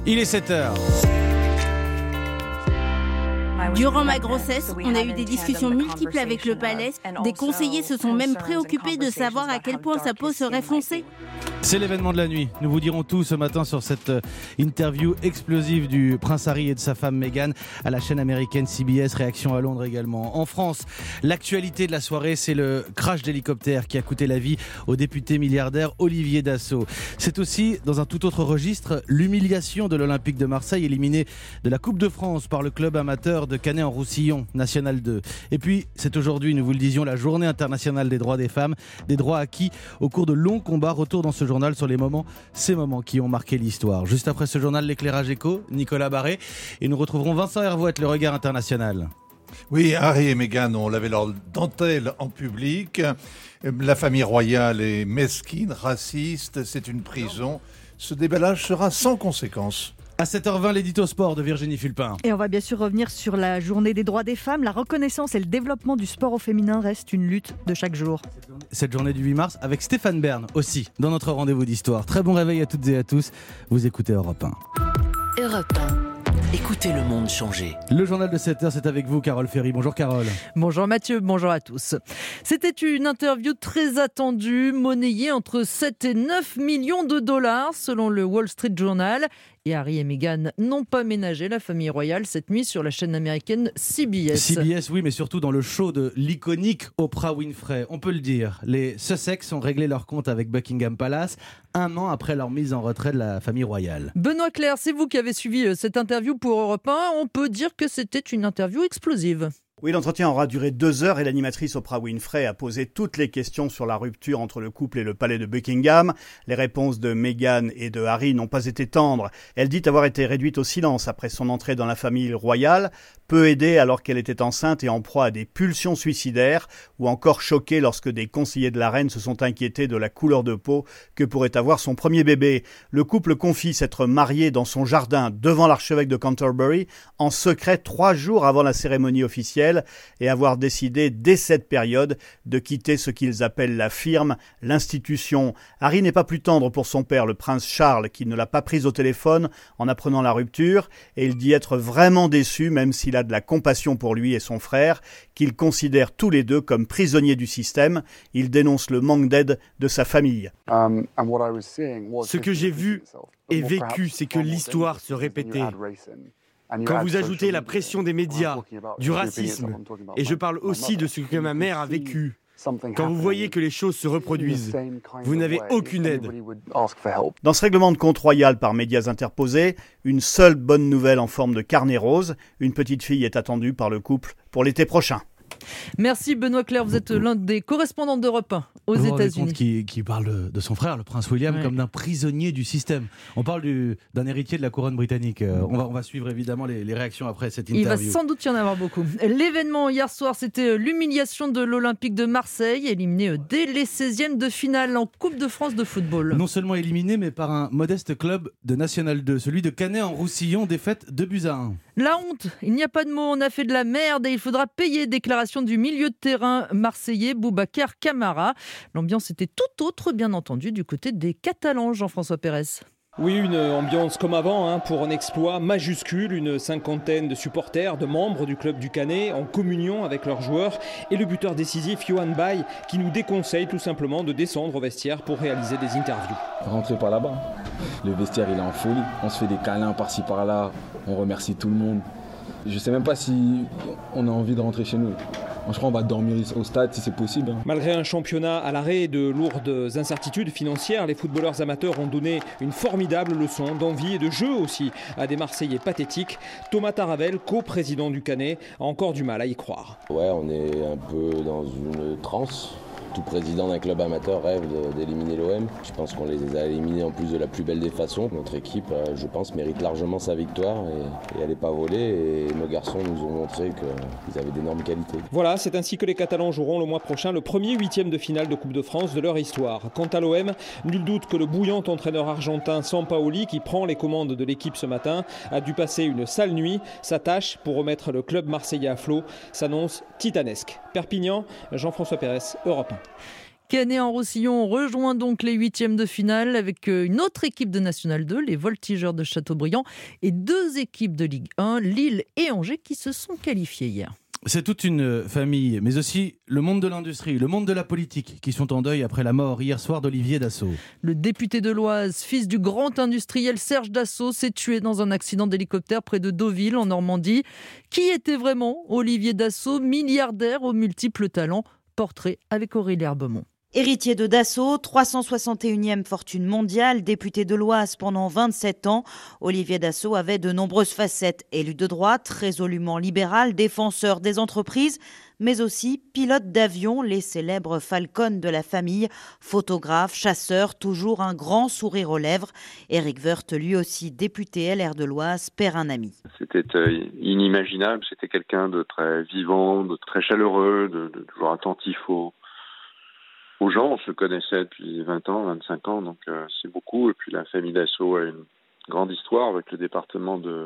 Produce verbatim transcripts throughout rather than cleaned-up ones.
Il est sept heures. Durant ma grossesse, on a eu des discussions multiples avec le palais. Des conseillers se sont même préoccupés de savoir à quel point sa peau serait foncée. C'est l'événement de la nuit. Nous vous dirons tout ce matin sur cette interview explosive du prince Harry et de sa femme Meghan à la chaîne américaine C B S. Réaction à Londres également. En France, l'actualité de la soirée, c'est le crash d'hélicoptère qui a coûté la vie au député milliardaire Olivier Dassault. C'est aussi, dans un tout autre registre, l'humiliation de l'Olympique de Marseille, éliminé de la Coupe de France par le club amateur de Canet-en-Roussillon, National deux. Et puis, c'est aujourd'hui, nous vous le disions, la journée internationale des droits des femmes, des droits acquis au cours de longs combats. Retour dans ce journal sur les moments, ces moments qui ont marqué l'histoire. Juste après ce journal, l'éclairage écho, Nicolas Barré, et nous retrouverons Vincent Hervouette, le regard international. Oui, Harry et Meghan ont lavé leur dentelle en public. La famille royale est mesquine, raciste, c'est une prison. Ce déballage sera sans conséquence. À sept heures vingt, l'édito sport de Virginie Fulpin. Et on va bien sûr revenir sur la journée des droits des femmes. La reconnaissance et le développement du sport au féminin restent une lutte de chaque jour. Cette journée du huit mars avec Stéphane Bern aussi dans notre rendez-vous d'histoire. Très bon réveil à toutes et à tous. Vous écoutez Europe un. Europe un. Écoutez le monde changer. Le journal de sept heures, c'est avec vous, Carole Ferry. Bonjour Carole. Bonjour Mathieu, bonjour à tous. C'était une interview très attendue, monnayée entre sept et neuf millions de dollars selon le Wall Street Journal. Et Harry et Meghan n'ont pas ménagé la famille royale cette nuit sur la chaîne américaine C B S. C B S, oui, mais surtout dans le show de l'iconique Oprah Winfrey. On peut le dire, les Sussex ont réglé leur compte avec Buckingham Palace un an après leur mise en retrait de la famille royale. Benoît Clerc, c'est vous qui avez suivi cette interview pour Europe un. On peut dire que c'était une interview explosive. Oui, l'entretien aura duré deux heures et l'animatrice Oprah Winfrey a posé toutes les questions sur la rupture entre le couple et le palais de Buckingham. Les réponses de Meghan et de Harry n'ont pas été tendres. Elle dit avoir été réduite au silence après son entrée dans la famille royale, peu aidée alors qu'elle était enceinte et en proie à des pulsions suicidaires, ou encore choquée lorsque des conseillers de la reine se sont inquiétés de la couleur de peau que pourrait avoir son premier bébé. Le couple confie s'être marié dans son jardin devant l'archevêque de Canterbury en secret trois jours avant la cérémonie officielle, et avoir décidé dès cette période de quitter ce qu'ils appellent la firme, l'institution. Harry n'est pas plus tendre pour son père, le prince Charles, qui ne l'a pas prise au téléphone en apprenant la rupture, et il dit être vraiment déçu, même s'il a de la compassion pour lui et son frère, qu'ils considèrent tous les deux comme prisonniers du système. Il dénonce le manque d'aide de sa famille. Ce que j'ai vu et vécu, c'est que l'histoire se répétait. Quand vous ajoutez la pression des médias, du racisme, et je parle aussi de ce que ma mère a vécu, quand vous voyez que les choses se reproduisent, vous n'avez aucune aide. Dans ce règlement de compte royal par médias interposés, une seule bonne nouvelle en forme de carnet rose, une petite fille est attendue par le couple pour l'été prochain. Merci Benoît Clerc, vous êtes l'un des correspondants d'Europe un aux vous États-Unis. Qui, qui parle de, de son frère, le prince William, ouais, comme d'un prisonnier du système. On parle du, d'un héritier de la couronne britannique. Euh, on, va, on va suivre évidemment les, les réactions après cette interview. Il va sans doute y en avoir beaucoup. L'événement hier soir, c'était l'humiliation de l'Olympique de Marseille, éliminé dès les seizièmes de finale en Coupe de France de football. Non seulement éliminé, mais par un modeste club de National deux, celui de Canet-en-Roussillon, défaite deux buts à un. La honte, il n'y a pas de mots, on a fait de la merde et il faudra payer. Déclaration du milieu de terrain marseillais Boubacar Camara. L'ambiance était tout autre, bien entendu, du côté des Catalans, Jean-François Pérez. Oui, une ambiance comme avant hein, pour un exploit majuscule, une cinquantaine de supporters, de membres du club du Canet en communion avec leurs joueurs et le buteur décisif Yohan Bay qui nous déconseille tout simplement de descendre au vestiaire pour réaliser des interviews. Rentrez par là-bas, le vestiaire il est en folie, on se fait des câlins par-ci par-là, on remercie tout le monde. Je sais même pas si on a envie de rentrer chez nous. Je crois qu'on va dormir au stade si c'est possible. Malgré un championnat à l'arrêt et de lourdes incertitudes financières, les footballeurs amateurs ont donné une formidable leçon d'envie et de jeu aussi à des Marseillais pathétiques. Thomas Taravel, co-président du Canet, a encore du mal à y croire. Ouais, on est un peu dans une transe. Tout président d'un club amateur rêve d'éliminer l'O M. Je pense qu'on les a éliminés en plus de la plus belle des façons. Notre équipe, je pense, mérite largement sa victoire et, et elle n'est pas volée. Et nos garçons nous ont montré qu'ils avaient d'énormes qualités. Voilà, c'est ainsi que les Catalans joueront le mois prochain le premier huitième de finale de Coupe de France de leur histoire. Quant à l'O M, nul doute que le bouillant entraîneur argentin Sampaoli, qui prend les commandes de l'équipe ce matin, a dû passer une sale nuit. Sa tâche pour remettre le club marseillais à flot s'annonce titanesque. Perpignan, Jean-François Pérez, Europe un. Canet-en-Roussillon rejoint donc les huitièmes de finale avec une autre équipe de National deux, les Voltigeurs de Châteaubriand, et deux équipes de Ligue un, Lille et Angers, qui se sont qualifiées hier. C'est toute une famille, mais aussi le monde de l'industrie, le monde de la politique, qui sont en deuil après la mort hier soir d'Olivier Dassault. Le député de l'Oise, fils du grand industriel Serge Dassault, s'est tué dans un accident d'hélicoptère près de Deauville, en Normandie. Qui était vraiment Olivier Dassault, milliardaire aux multiples talents? Portrait avec Aurélie Herbemont. Héritier de Dassault, trois cent soixante et unième fortune mondiale, député de l'Oise pendant vingt-sept ans, Olivier Dassault avait de nombreuses facettes. Élu de droite, résolument libéral, défenseur des entreprises, mais aussi pilote d'avion, les célèbres Falcon de la famille, photographe, chasseur, toujours un grand sourire aux lèvres. Éric Woerth, lui aussi député L R de l'Oise, perd un ami. C'était inimaginable, c'était quelqu'un de très vivant, de très chaleureux, de, de toujours attentif aux aux gens. On se connaissait depuis vingt ans, vingt-cinq ans, donc euh, c'est beaucoup. Et puis la famille Dassault a une grande histoire avec le département de,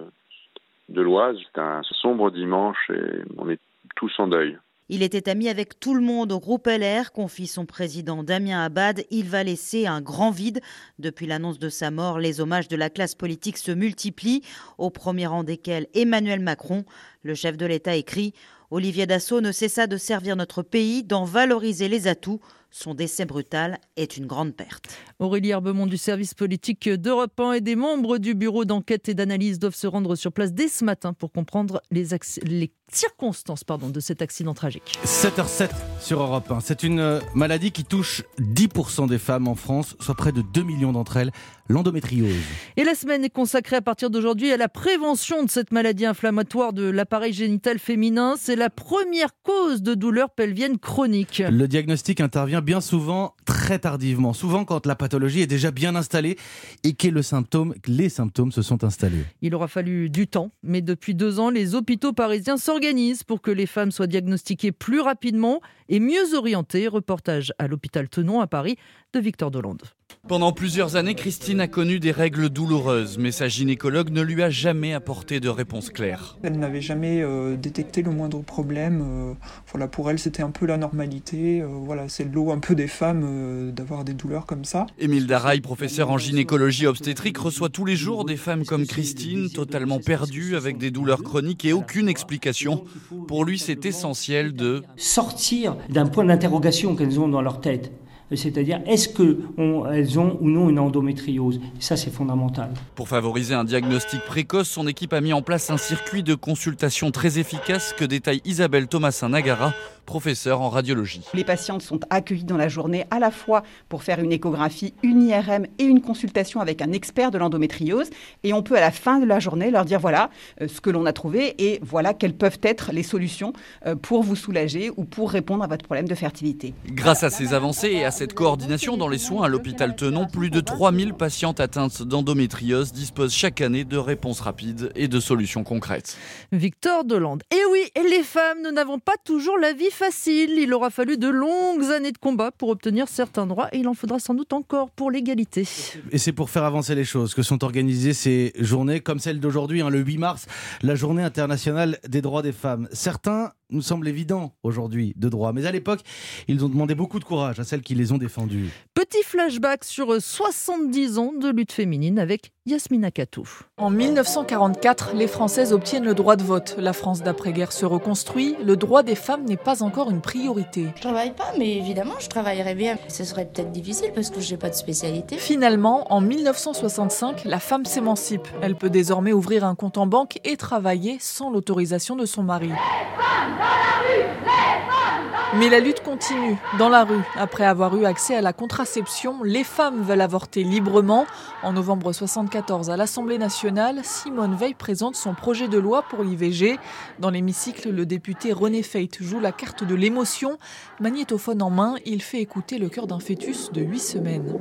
de l'Oise. C'est un sombre dimanche et on est tous en deuil. Il était ami avec tout le monde au groupe L R, confie son président Damien Abad. Il va laisser un grand vide. Depuis l'annonce de sa mort, les hommages de la classe politique se multiplient, au premier rang desquels Emmanuel Macron. Le chef de l'État écrit « Olivier Dassault ne cessa de servir notre pays, d'en valoriser les atouts. Son décès brutal est une grande perte. » Aurélie Herbemont du service politique d'Europe un et des membres du bureau d'enquête et d'analyse doivent se rendre sur place dès ce matin pour comprendre les, acc- les circonstances pardon, de cet accident tragique. sept heures zéro sept sur Europe un. C'est une maladie qui touche dix pour cent des femmes en France, soit près de deux millions d'entre elles, l'endométriose. Et la semaine est consacrée à partir d'aujourd'hui à la prévention de cette maladie inflammatoire de l'appareil génital féminin. C'est la première cause de douleurs pelviennes chroniques. Le diagnostic intervient bien souvent très tardivement, souvent quand la pathologie est déjà bien installée et que le symptôme, les symptômes se sont installés. Il aura fallu du temps, mais depuis deux ans, les hôpitaux parisiens s'organisent pour que les femmes soient diagnostiquées plus rapidement et mieux orientées. Reportage à l'hôpital Tenon à Paris de Victor Delande. Pendant plusieurs années, Christine a connu des règles douloureuses, mais sa gynécologue ne lui a jamais apporté de réponse claire. Elle n'avait jamais euh, détecté le moindre problème. Euh, voilà, pour elle, c'était un peu la normalité. Euh, voilà, c'est le lot un peu des femmes euh, d'avoir des douleurs comme ça. Émile Daraille, professeur en gynécologie obstétrique, reçoit tous les jours des femmes comme Christine, totalement perdues, avec des douleurs chroniques et aucune explication. Pour lui, c'est essentiel de sortir d'un point d'interrogation qu'elles ont dans leur tête. C'est-à-dire, est-ce qu'elles ont ou non une endométriose? Ça, c'est fondamental. Pour favoriser un diagnostic précoce, son équipe a mis en place un circuit de consultation très efficace que détaille Isabelle Thomasin-Nagara, professeure en radiologie. Les patientes sont accueillies dans la journée à la fois pour faire une échographie, une I R M et une consultation avec un expert de l'endométriose. Et on peut à la fin de la journée leur dire voilà euh, ce que l'on a trouvé et voilà quelles peuvent être les solutions euh, pour vous soulager ou pour répondre à votre problème de fertilité. Grâce à ces avancées et à cette coordination dans les soins à l'hôpital Tenon, plus de trois mille patientes atteintes d'endométriose disposent chaque année de réponses rapides et de solutions concrètes. Victor Delande. Et oui, les femmes, nous n'avons pas toujours la vie facile. Il aura fallu de longues années de combat pour obtenir certains droits et il en faudra sans doute encore pour l'égalité. Et c'est pour faire avancer les choses que sont organisées ces journées comme celle d'aujourd'hui, hein, le huit mars, la journée internationale des droits des femmes. Certains nous semblent évidents aujourd'hui de droit, mais à l'époque, ils ont demandé beaucoup de courage à celles qui les ont défendus. Petit flashback sur soixante-dix ans de lutte féminine avec Yasmina Katou. En mille neuf cent quarante-quatre, les Françaises obtiennent le droit de vote. La France d'après-guerre se reconstruit. Le droit des femmes n'est pas encore une priorité. Je travaille pas, mais évidemment, je travaillerais bien. Ce serait peut-être difficile parce que j'ai pas de spécialité. Finalement, en mille neuf cent soixante-cinq, la femme s'émancipe. Elle peut désormais ouvrir un compte en banque et travailler sans l'autorisation de son mari. Mais la lutte continue. Dans la rue, après avoir eu accès à la contraception, les femmes veulent avorter librement. En novembre soixante-quatorze, à l'Assemblée nationale, Simone Veil présente son projet de loi pour l'I V G. Dans l'hémicycle, le député René Feit joue la carte de l'émotion. Magnétophone en main, il fait écouter le cœur d'un fœtus de huit semaines.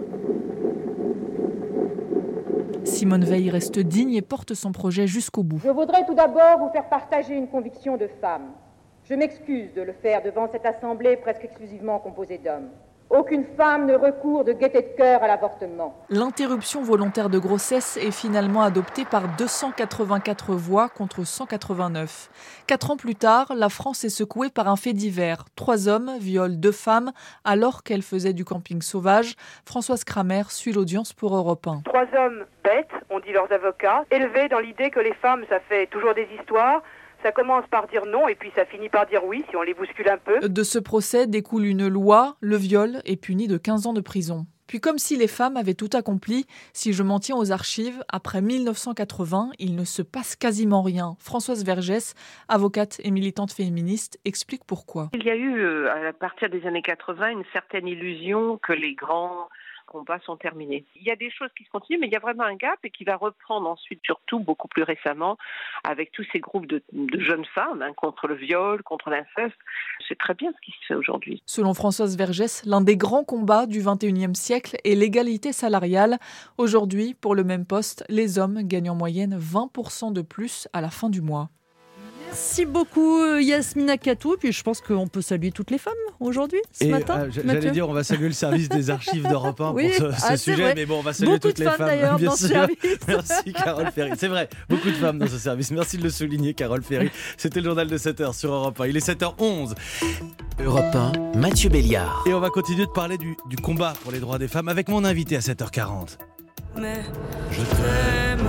Simone Veil reste digne et porte son projet jusqu'au bout. Je voudrais tout d'abord vous faire partager une conviction de femme. Je m'excuse de le faire devant cette assemblée presque exclusivement composée d'hommes. Aucune femme ne recourt de gaieté de cœur à l'avortement. L'interruption volontaire de grossesse est finalement adoptée par deux cent quatre-vingt-quatre voix contre cent quatre-vingt-neuf. Quatre ans plus tard, la France est secouée par un fait divers. Trois hommes violent deux femmes alors qu'elles faisaient du camping sauvage. Françoise Kramer suit l'audience pour Europe un. Trois hommes bêtes, ont dit leurs avocats, élevés dans l'idée que les femmes, ça fait toujours des histoires. Ça commence par dire non et puis ça finit par dire oui si on les bouscule un peu. De ce procès découle une loi, le viol est puni de quinze ans de prison. Puis comme si les femmes avaient tout accompli, si je m'en tiens aux archives, après mille neuf cent quatre-vingts, il ne se passe quasiment rien. Françoise Vergès, avocate et militante féministe, explique pourquoi. Il y a eu, à partir des années quatre-vingts, une certaine illusion que les grands combats sont terminés. Il y a des choses qui se continuent, mais il y a vraiment un gap et qui va reprendre ensuite, surtout beaucoup plus récemment, avec tous ces groupes de, de jeunes femmes hein, contre le viol, contre l'inceste. C'est très bien ce qui se fait aujourd'hui. Selon Françoise Vergès, l'un des grands combats du vingt et unième siècle est l'égalité salariale. Aujourd'hui, pour le même poste, les hommes gagnent en moyenne vingt pour cent de plus à la fin du mois. Merci beaucoup Yasmina Katou. Puis je pense qu'on peut saluer toutes les femmes aujourd'hui, ce et matin. Euh, j'allais dire, on va saluer le service des archives d'Europe un oui, pour ce, ce ah, sujet, vrai. mais bon, on va saluer beaucoup toutes les femmes. D'ailleurs bien dans sûr. Ce service. Merci Carole Ferry. C'est vrai, beaucoup de femmes dans ce service. Merci de le souligner, Carole Ferry. C'était le journal de sept heures sur Europe un. Il est sept heures onze. Europe un, Mathieu Béliard. Et on va continuer de parler du, du combat pour les droits des femmes avec mon invité à sept heures quarante. Mais je t'aime.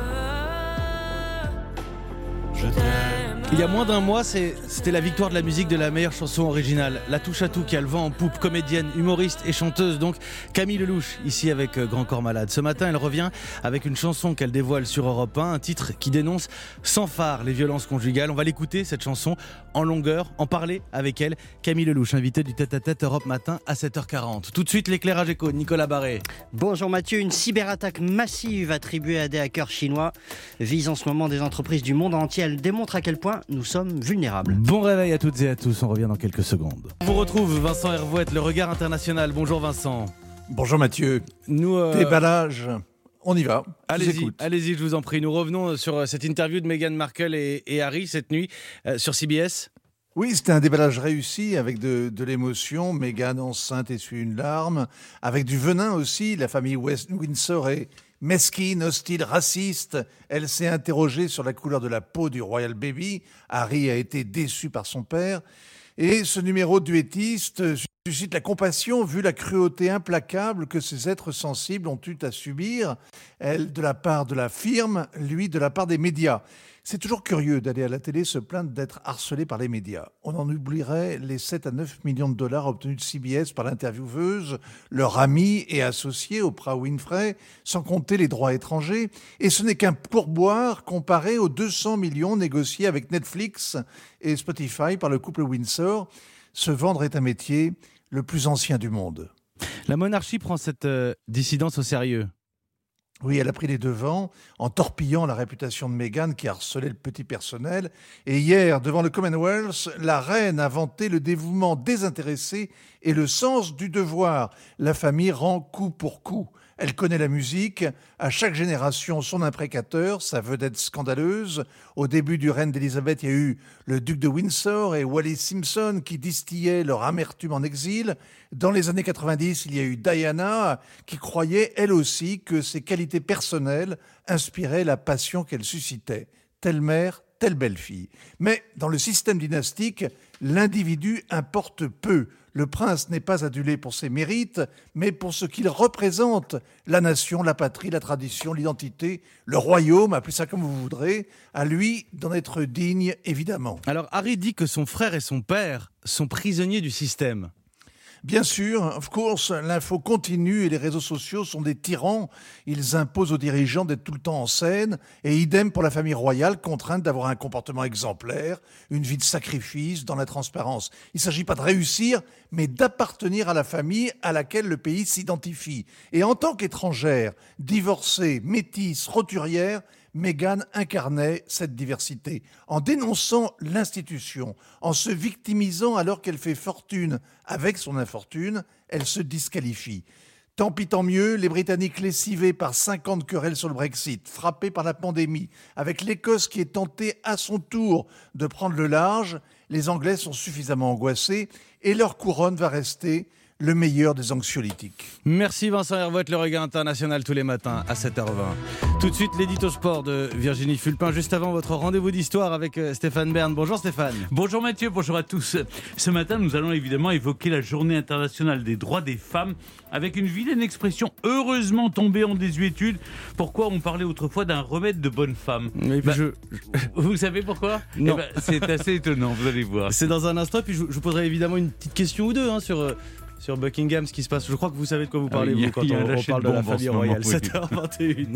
Je t'aime. Il y a moins d'un mois, c'est, c'était la victoire de la musique de la meilleure chanson originale. La touche à tout qui a le vent en poupe, comédienne, humoriste et chanteuse. Donc Camille Lelouch, ici avec Grand Corps Malade. Ce matin, elle revient avec une chanson qu'elle dévoile sur Europe un, un titre qui dénonce sans phare les violences conjugales. On va l'écouter, cette chanson, en longueur, en parler avec elle. Camille Lelouch, invitée du tête-à-tête Europe Matin à sept heures quarante. Tout de suite, l'éclairage éco, Nicolas Barré. Bonjour Mathieu, une cyberattaque massive attribuée à des hackers chinois vise en ce moment des entreprises du monde entier. Elle démontre à quel point nous sommes vulnérables. Bon réveil à toutes et à tous, on revient dans quelques secondes. On vous retrouve Vincent Hervouette, le regard international. Bonjour Vincent. Bonjour Mathieu. Nous, euh... Déballage, on y va. Allez-y, allez-y, je vous en prie. Nous revenons sur cette interview de Meghan Markle et, et Harry cette nuit euh, sur C B S. Oui, c'était un déballage réussi avec de, de l'émotion. Meghan enceinte essuie une larme. Avec du venin aussi, la famille West Windsor est mesquine, hostile, raciste. Elle s'est interrogée sur la couleur de la peau du Royal Baby. Harry a été déçu par son père. Et ce numéro duettiste suscite la compassion vu la cruauté implacable que ces êtres sensibles ont eu à subir. Elle de la part de la firme, lui de la part des médias. C'est toujours curieux d'aller à la télé se plaindre d'être harcelé par les médias. On en oublierait les sept à neuf millions de dollars obtenus de C B S par l'intervieweuse, leur amie et associée Oprah Winfrey, sans compter les droits étrangers. Et ce n'est qu'un pourboire comparé aux deux cents millions négociés avec Netflix et Spotify par le couple Windsor. Se vendre est un métier le plus ancien du monde. La monarchie prend cette euh, dissidence au sérieux. Oui, elle a pris les devants en torpillant la réputation de Meghan qui harcelait le petit personnel. Et hier, devant le Commonwealth, la reine a vanté le dévouement désintéressé et le sens du devoir. La famille rend coup pour coup. Elle connaît la musique, à chaque génération son imprécateur, sa vedette scandaleuse. Au début du règne d'Élisabeth, il y a eu le duc de Windsor et Wallis Simpson qui distillaient leur amertume en exil. Dans les années quatre-vingt-dix, il y a eu Diana qui croyait, elle aussi, que ses qualités personnelles inspiraient la passion qu'elle suscitait. Telle mère, telle belle-fille. Mais dans le système dynastique, l'individu importe peu. Le prince n'est pas adulé pour ses mérites, mais pour ce qu'il représente, la nation, la patrie, la tradition, l'identité, le royaume, appelez ça comme vous voudrez, à lui d'en être digne, évidemment. Alors Harry dit que son frère et son père sont prisonniers du système. Bien sûr, of course, l'info continue et les réseaux sociaux sont des tyrans. Ils imposent aux dirigeants d'être tout le temps en scène et idem pour la famille royale, contrainte d'avoir un comportement exemplaire, une vie de sacrifice dans la transparence. Il ne s'agit pas de réussir, mais d'appartenir à la famille à laquelle le pays s'identifie. Et en tant qu'étrangère, divorcée, métisse, roturière, Meghan incarnait cette diversité. En dénonçant l'institution, en se victimisant alors qu'elle fait fortune avec son infortune, elle se disqualifie. Tant pis tant mieux, les Britanniques lessivés par cinquante querelles sur le Brexit, frappés par la pandémie, avec l'Écosse qui est tentée à son tour de prendre le large, les Anglais sont suffisamment angoissés et leur couronne va rester le meilleur des anxiolytiques. Merci Vincent Hervouet, le regard international tous les matins à sept heures vingt. Tout de suite, l'édito sport de Virginie Fulpin. Juste avant votre rendez-vous d'histoire avec Stéphane Bern. Bonjour Stéphane. Bonjour Mathieu, bonjour à tous. Ce matin, nous allons évidemment évoquer la journée internationale des droits des femmes avec une vilaine expression heureusement tombée en désuétude. Pourquoi on parlait autrefois d'un remède de bonne femme? bah, je... Vous savez pourquoi? Non. Eh ben, c'est assez étonnant, vous allez voir. C'est dans un instant, puis je vous poserai évidemment une petite question ou deux hein, sur... Euh... Sur Buckingham, ce qui se passe. Je crois que vous savez de quoi vous parlez, ah, vous, quand on, on parle de, de la famille royale. sept heures vingt et une.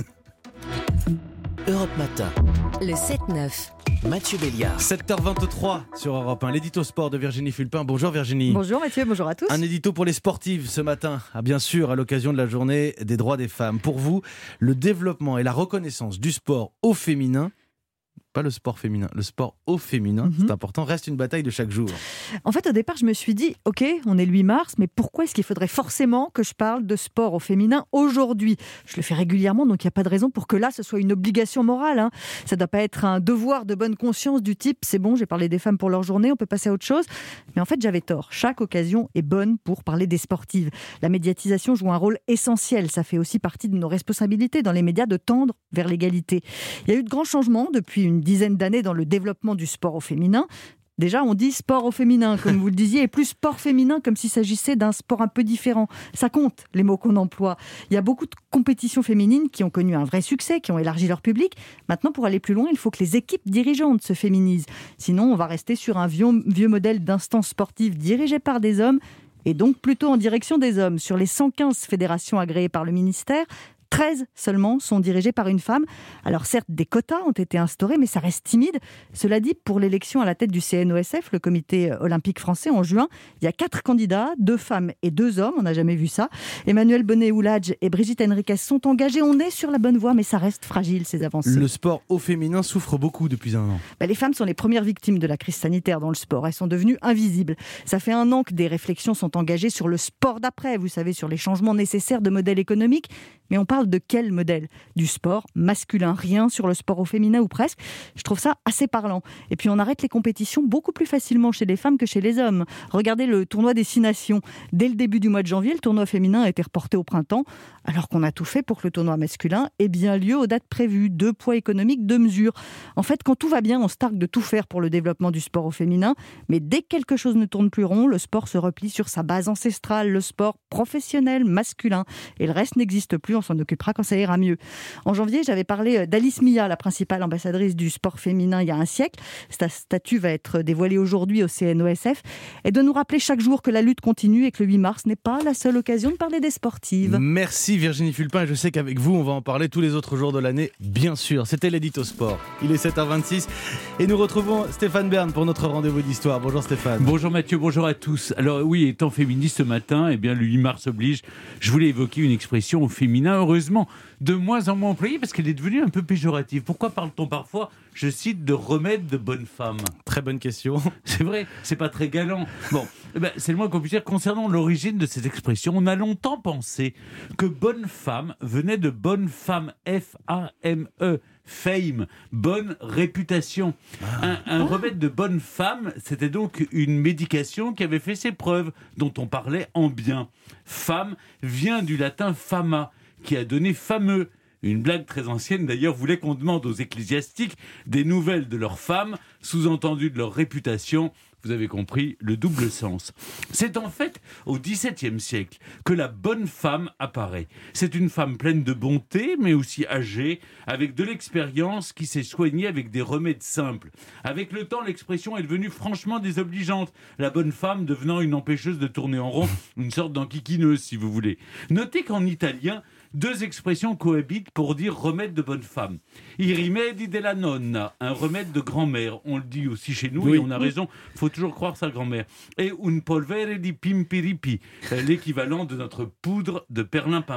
Europe Matin. Le sept neuf. Mathieu Béliard. sept heures vingt-trois sur Europe un. L'édito sport de Virginie Fulpin. Bonjour Virginie. Bonjour Mathieu, bonjour à tous. Un édito pour les sportives ce matin. Ah, bien sûr, à l'occasion de la journée des droits des femmes. Pour vous, le développement et la reconnaissance du sport au féminin, pas le sport féminin, le sport au féminin, mm-hmm. c'est important, reste une bataille de chaque jour. En fait, au départ, je me suis dit, ok, on est le huit mars, mais pourquoi est-ce qu'il faudrait forcément que je parle de sport au féminin aujourd'hui? Je le fais régulièrement, donc il n'y a pas de raison pour que là, ce soit une obligation morale. Hein. Ça ne doit pas être un devoir de bonne conscience du type, c'est bon, j'ai parlé des femmes pour leur journée, on peut passer à autre chose. Mais en fait, j'avais tort. Chaque occasion est bonne pour parler des sportives. La médiatisation joue un rôle essentiel. Ça fait aussi partie de nos responsabilités dans les médias de tendre vers l'égalité. Il y a eu de grands changements depuis une dizaine d'années dans le développement du sport au féminin. Déjà, on dit sport au féminin, comme vous le disiez, et plus sport féminin, comme s'il s'agissait d'un sport un peu différent. Ça compte, les mots qu'on emploie. Il y a beaucoup de compétitions féminines qui ont connu un vrai succès, qui ont élargi leur public. Maintenant, pour aller plus loin, il faut que les équipes dirigeantes se féminisent. Sinon, on va rester sur un vieux, vieux modèle d'instance sportive dirigée par des hommes, et donc plutôt en direction des hommes. Sur les cent quinze fédérations agréées par le ministère, treize seulement sont dirigées par une femme. Alors certes, des quotas ont été instaurés, mais ça reste timide. Cela dit, pour l'élection à la tête du C N O S F, le comité olympique français, en juin, il y a quatre candidats, deux femmes et deux hommes, on n'a jamais vu ça. Emmanuel Bonnet-Ouladj et Brigitte Henriquez sont engagés, on est sur la bonne voie, mais ça reste fragile, ces avancées. Le sport au féminin souffre beaucoup depuis un an. Ben, les femmes sont les premières victimes de la crise sanitaire dans le sport. Elles sont devenues invisibles. Ça fait un an que des réflexions sont engagées sur le sport d'après, vous savez, sur les changements nécessaires de modèle économique. Mais on parle de quel modèle? Du sport masculin, rien sur le sport au féminin ou presque. Je trouve ça assez parlant. Et puis on arrête les compétitions beaucoup plus facilement chez les femmes que chez les hommes. Regardez le tournoi des Six Nations. Dès le début du mois de janvier, le tournoi féminin a été reporté au printemps, alors qu'on a tout fait pour que le tournoi masculin ait bien lieu aux dates prévues. Deux poids économiques, deux mesures. En fait, quand tout va bien, on se targue de tout faire pour le développement du sport au féminin. Mais dès que quelque chose ne tourne plus rond, le sport se replie sur sa base ancestrale, le sport professionnel masculin. Et le reste n'existe plus. On s'en occupera quand ça ira mieux. En janvier, j'avais parlé d'Alice Mia, la principale ambassadrice du sport féminin il y a un siècle. Sa statue va être dévoilée aujourd'hui au C N O S F. Elle doit nous rappeler chaque jour que la lutte continue et que le huit mars n'est pas la seule occasion de parler des sportives. Merci Virginie Fulpin. Et je sais qu'avec vous, on va en parler tous les autres jours de l'année, bien sûr. C'était l'édito sport. Il est sept heures vingt-six et nous retrouvons Stéphane Bern pour notre rendez-vous d'histoire. Bonjour Stéphane. Bonjour Mathieu, bonjour à tous. Alors oui, étant féministe ce matin, eh bien le huit mars oblige, je voulais évoquer une expression au féminin, heureusement de moins en moins employée parce qu'elle est devenue un peu péjorative. Pourquoi parle-t-on parfois, je cite, de remède de bonne femme? Très bonne question. C'est vrai, c'est pas très galant. Bon, eh ben, c'est le moins qu'on puisse dire. Concernant l'origine de cette expression, on a longtemps pensé que bonne femme venait de bonne femme, F A M E. Fame, bonne réputation. Un, un remède de bonne femme, c'était donc une médication qui avait fait ses preuves, dont on parlait en bien. Femme vient du latin fama, qui a donné fameux. Une blague très ancienne d'ailleurs voulait qu'on demande aux ecclésiastiques des nouvelles de leurs femmes, sous-entendu de leur réputation. Vous avez compris, le double sens. C'est en fait au dix-septième siècle que la bonne femme apparaît. C'est une femme pleine de bonté, mais aussi âgée, avec de l'expérience, qui s'est soignée avec des remèdes simples. Avec le temps, l'expression est devenue franchement désobligeante, la bonne femme devenant une empêcheuse de tourner en rond, une sorte d'enquiquineuse si vous voulez. Notez qu'en italien, deux expressions cohabitent pour dire remède de bonne femme. I rimedi della nonna, un remède de grand-mère. On le dit aussi chez nous, oui. Et on a raison, il faut toujours croire sa grand-mère. Et un polvere di pimpiripi, l'équivalent de notre poudre de perlimpinpin.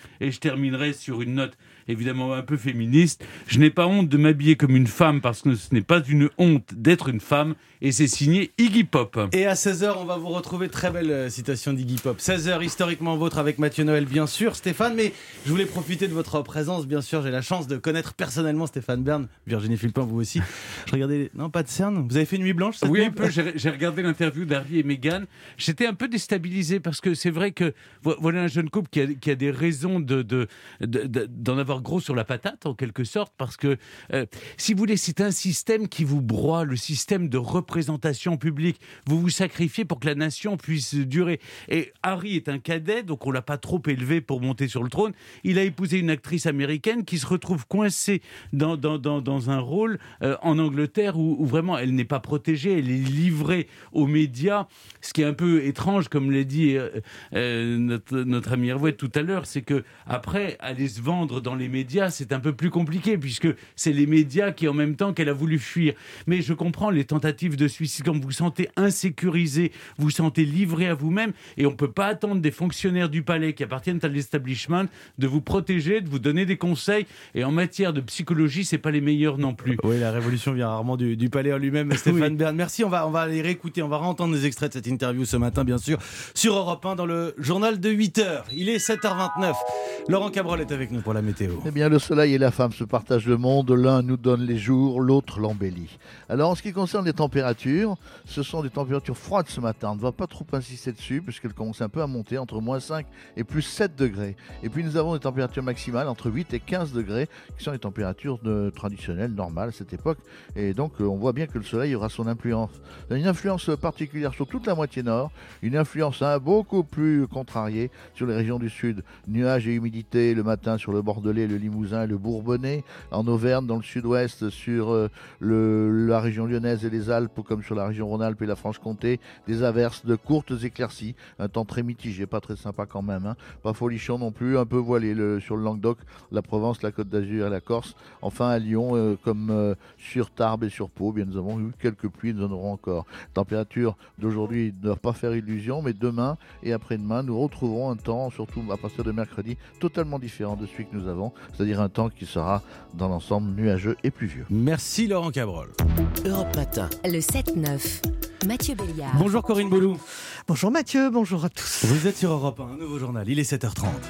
Et je terminerai sur une note évidemment un peu féministe. Je n'ai pas honte de m'habiller comme une femme parce que ce n'est pas une honte d'être une femme, et c'est signé Iggy Pop. Et à seize heures, on va vous retrouver, très belle euh, citation d'Iggy Pop. seize heures, historiquement vôtre avec Mathieu Noël, bien sûr, Stéphane, mais je voulais profiter de votre présence, bien sûr, j'ai la chance de connaître personnellement Stéphane Bern, Virginie Fulpin, vous aussi. Je regardais, non, pas de cerne, vous avez fait une nuit blanche cette Oui, nuit un peu, j'ai, j'ai regardé l'interview d'Harry et Meghan, j'étais un peu déstabilisé parce que c'est vrai que voilà un jeune couple qui a, qui a des raisons de, de, de, de, d'en avoir gros sur la patate, en quelque sorte, parce que, euh, si vous voulez, c'est un système qui vous broie, le système de représentation publique. Vous vous sacrifiez pour que la nation puisse durer. Et Harry est un cadet, donc on l'a pas trop élevé pour monter sur le trône. Il a épousé une actrice américaine qui se retrouve coincée dans, dans, dans, dans un rôle euh, en Angleterre où, où vraiment elle n'est pas protégée, elle est livrée aux médias. Ce qui est un peu étrange, comme l'a dit euh, euh, notre, notre ami Hervé tout à l'heure, c'est que après aller se vendre dans les médias, c'est un peu plus compliqué puisque c'est les médias qui, en même temps qu'elle a voulu fuir. Mais je comprends les tentatives de suicide quand vous vous sentez insécurisé, vous vous sentez livré à vous-même, et on ne peut pas attendre des fonctionnaires du palais qui appartiennent à l'establishment de vous protéger, de vous donner des conseils, et en matière de psychologie, c'est pas les meilleurs non plus. Oui, la révolution vient rarement du, du palais en lui-même, Stéphane oui. Bern. Merci, on va, on va aller réécouter, on va réentendre des extraits de cette interview ce matin, bien sûr, sur Europe un dans le journal de huit heures. Il est sept heures vingt-neuf. Laurent Cabrol est avec nous pour la météo. Eh bien, le soleil et la femme se partagent le monde. L'un nous donne les jours, l'autre l'embellit. Alors, en ce qui concerne les températures, ce sont des températures froides ce matin. On ne va pas trop insister dessus, puisqu'elles commencent un peu à monter, entre moins cinq et plus sept degrés. Et puis, nous avons des températures maximales entre huit et quinze degrés, qui sont les températures de, traditionnelles, normales à cette époque. Et donc, on voit bien que le soleil aura son influence. Une influence particulière sur toute la moitié nord, une influence hein, beaucoup plus contrariée sur les régions du sud. Nuages et humidité le matin sur le Bordelais, le Limousin et le Bourbonnais. En Auvergne, dans le sud-ouest, sur euh, le, la région lyonnaise et les Alpes, comme sur la région Rhône-Alpes et la Franche-Comté, des averses de courtes éclaircies, un temps très mitigé, pas très sympa quand même, hein. Pas folichon non plus, un peu voilé le, sur le Languedoc, la Provence, la Côte d'Azur et la Corse. Enfin à Lyon, euh, comme euh, sur Tarbes et sur Pau, bien nous avons eu quelques pluies, nous en aurons encore. Température d'aujourd'hui ne doit pas faire illusion, mais demain et après-demain, nous retrouverons un temps, surtout à partir de mercredi, totalement différent de celui que nous avons, c'est-à-dire un temps qui sera dans l'ensemble nuageux et pluvieux. Merci Laurent Cabrol. Europe Matin. Le sept neuf. Mathieu Béliard. Bonjour Corinne Boulou. Bonjour Mathieu, bonjour à tous. Vous êtes sur Europe un, un nouveau journal, il est sept heures trente.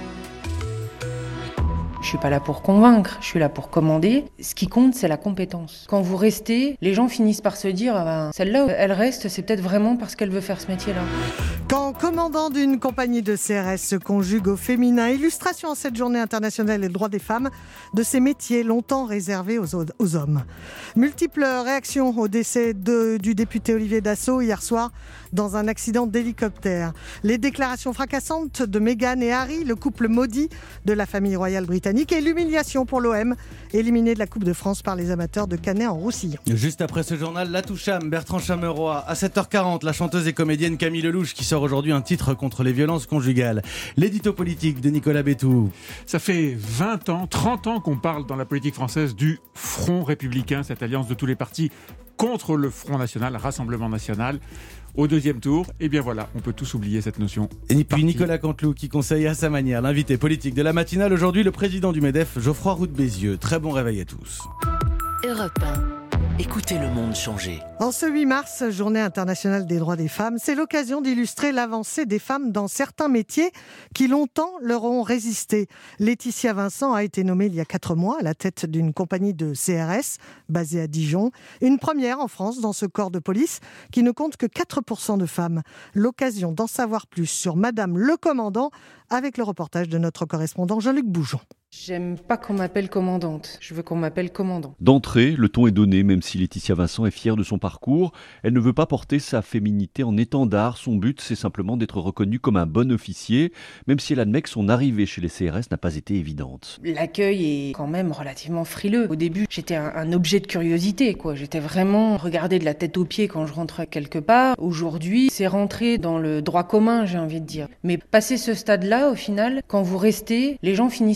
Je suis pas là pour convaincre, je suis là pour commander. Ce qui compte, c'est la compétence. Quand vous restez, les gens finissent par se dire ah ben, celle-là, elle reste, c'est peut-être vraiment parce qu'elle veut faire ce métier-là. Quand commandant d'une compagnie de C R S se conjugue au féminin, illustration en cette journée internationale des droits des femmes, de ces métiers longtemps réservés aux, aux hommes. Multiples réactions au décès de, du député Olivier Dassault hier soir dans un accident d'hélicoptère. Les déclarations fracassantes de Meghan et Harry, le couple maudit de la famille royale britannique, et l'humiliation pour l'O M, éliminé de la Coupe de France par les amateurs de Canet en Roussillon. Juste après ce journal, La Toucham, Bertrand Chameroy. À sept heures quarante, la chanteuse et comédienne Camille Lelouch qui sort aujourd'hui un titre contre les violences conjugales. L'édito politique de Nicolas Bétou. Ça fait vingt ans, trente ans qu'on parle dans la politique française du Front républicain, cette alliance de tous les partis contre le Front national, Rassemblement national. Au deuxième tour, et eh bien voilà, on peut tous oublier cette notion. Et puis Nicolas Canteloup qui conseille à sa manière l'invité politique de la matinale aujourd'hui, le président du MEDEF, Geoffroy Roux de Bézieux. Très bon réveil à tous. Europe un. Écoutez le monde changer. En ce huit mars, journée internationale des droits des femmes, c'est l'occasion d'illustrer l'avancée des femmes dans certains métiers qui longtemps leur ont résisté. Laetitia Vincent a été nommée il y a quatre mois à la tête d'une compagnie de C R S basée à Dijon. Une première en France dans ce corps de police qui ne compte que quatre pour cent de femmes. L'occasion d'en savoir plus sur Madame le Commandant avec le reportage de notre correspondant Jean-Luc Boujon. J'aime pas qu'on m'appelle commandante, je veux qu'on m'appelle commandant. D'entrée, le ton est donné, même si Laetitia Vincent est fière de son parcours. Elle ne veut pas porter sa féminité en étendard. Son but, c'est simplement d'être reconnue comme un bon officier, même si elle admet que son arrivée chez les C R S n'a pas été évidente. L'accueil est quand même relativement frileux. Au début, j'étais un, un objet de curiosité, quoi. J'étais vraiment regardée de la tête aux pieds quand je rentrais quelque part. Aujourd'hui, c'est rentré dans le droit commun, j'ai envie de dire. Mais passé ce stade-là, au final, quand vous restez, les gens finissent par se dire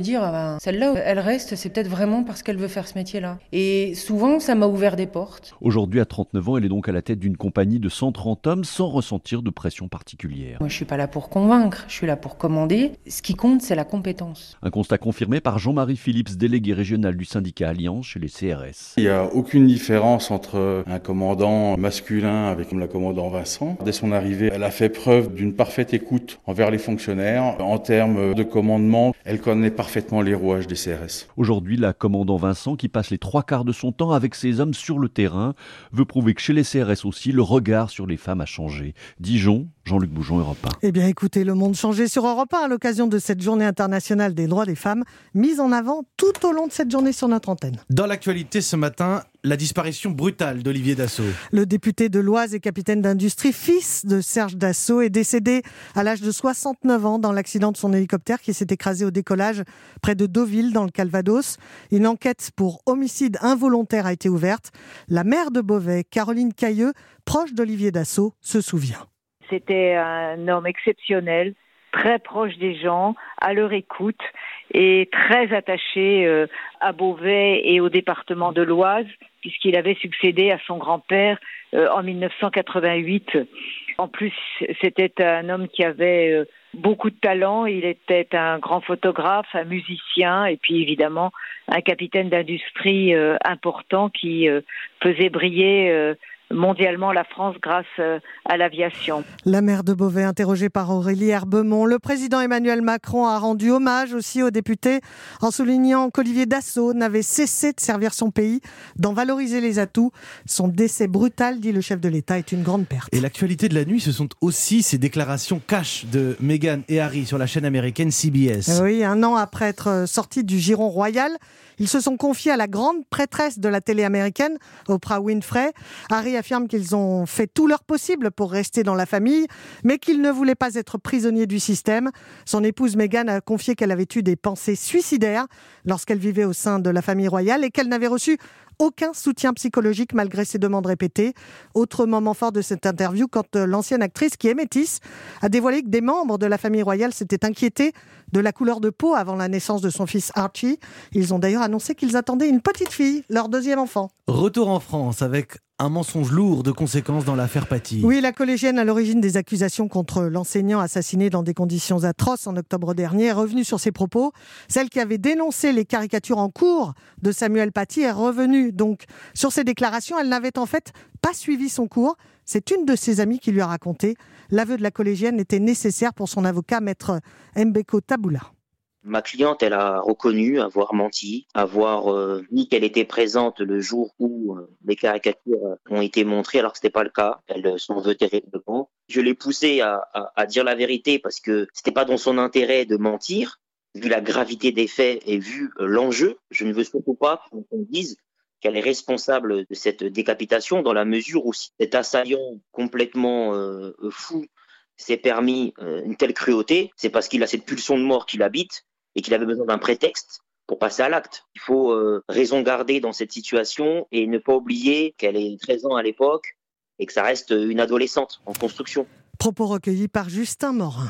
dire, ah ben, celle-là, elle reste, c'est peut-être vraiment parce qu'elle veut faire ce métier-là. Et souvent, ça m'a ouvert des portes. Aujourd'hui, à trente-neuf ans, elle est donc à la tête d'une compagnie de cent trente hommes sans ressentir de pression particulière. Moi, je suis pas là pour convaincre, je suis là pour commander. Ce qui compte, c'est la compétence. Un constat confirmé par Jean-Marie Phillips, délégué régional du syndicat Alliance chez les C R S. Il n'y a aucune différence entre un commandant masculin avec la commandant Vincent. Dès son arrivée, elle a fait preuve d'une parfaite écoute envers les fonctionnaires. En termes de commandement, elle connaît parfaitement les rouages des C R S. Aujourd'hui, la commandant Vincent, qui passe les trois quarts de son temps avec ses hommes sur le terrain, veut prouver que chez les C R S aussi, le regard sur les femmes a changé. Dijon, Jean-Luc Boujon, Europe un. Eh bien, écoutez, le monde changeait sur Europe un à l'occasion de cette journée internationale des droits des femmes, mise en avant tout au long de cette journée sur notre antenne. Dans l'actualité ce matin, la disparition brutale d'Olivier Dassault. Le député de l'Oise et capitaine d'industrie, fils de Serge Dassault, est décédé à l'âge de soixante-neuf ans dans l'accident de son hélicoptère qui s'est écrasé au décollage près de Deauville, dans le Calvados. Une enquête pour homicide involontaire a été ouverte. La maire de Beauvais, Caroline Cailleux, proche d'Olivier Dassault, se souvient. C'était un homme exceptionnel, très proche des gens, à leur écoute et très attaché euh, à Beauvais et au département de l'Oise, puisqu'il avait succédé à son grand-père euh, en dix-neuf cent quatre-vingt-huit. En plus, c'était un homme qui avait euh, beaucoup de talent. Il était un grand photographe, un musicien et puis évidemment un capitaine d'industrie euh, important qui euh, faisait briller euh, mondialement la France grâce à l'aviation. La maire de Beauvais, interrogée par Aurélie Herbemont. Le président Emmanuel Macron a rendu hommage aussi aux députés en soulignant qu'Olivier Dassault n'avait cessé de servir son pays, d'en valoriser les atouts. Son décès brutal, dit le chef de l'État, est une grande perte. Et l'actualité de la nuit, ce sont aussi ces déclarations cash de Meghan et Harry sur la chaîne américaine C B S. Oui, un an après être sortis du giron royal, ils se sont confiés à la grande prêtresse de la télé américaine, Oprah Winfrey. Harry affirme qu'ils ont fait tout leur possible pour rester dans la famille, mais qu'ils ne voulaient pas être prisonniers du système. Son épouse Meghan a confié qu'elle avait eu des pensées suicidaires lorsqu'elle vivait au sein de la famille royale et qu'elle n'avait reçu aucun soutien psychologique malgré ses demandes répétées. Autre moment fort de cette interview, quand l'ancienne actrice, qui est métisse, a dévoilé que des membres de la famille royale s'étaient inquiétés de la couleur de peau avant la naissance de son fils Archie. Ils ont d'ailleurs annoncé qu'ils attendaient une petite fille, leur deuxième enfant. Retour en France avec un mensonge lourd de conséquences dans l'affaire Paty. Oui, la collégienne à l'origine des accusations contre l'enseignant assassiné dans des conditions atroces en octobre dernier est revenue sur ses propos. Celle qui avait dénoncé les caricatures en cours de Samuel Paty est revenue donc sur ses déclarations. Elle n'avait en fait pas suivi son cours. C'est une de ses amies qui lui a raconté. L'aveu de la collégienne était nécessaire pour son avocat, maître Mbeko Taboula. Ma cliente, elle a reconnu avoir menti, avoir euh, dit qu'elle était présente le jour où euh, les caricatures ont été montrées, alors que c'était pas le cas. Elle s'en veut terriblement. Je l'ai poussée à, à, à dire la vérité parce que c'était pas dans son intérêt de mentir. Vu la gravité des faits et vu euh, l'enjeu, je ne veux surtout pas qu'on dise qu'elle est responsable de cette décapitation dans la mesure où cet assaillant complètement euh, fou s'est permis euh, une telle cruauté, c'est parce qu'il a cette pulsion de mort qui l'habite et qu'il avait besoin d'un prétexte pour passer à l'acte. Il faut euh, raison garder dans cette situation et ne pas oublier qu'elle est treize ans à l'époque et que ça reste une adolescente en construction. Propos recueillis par Justin Morin.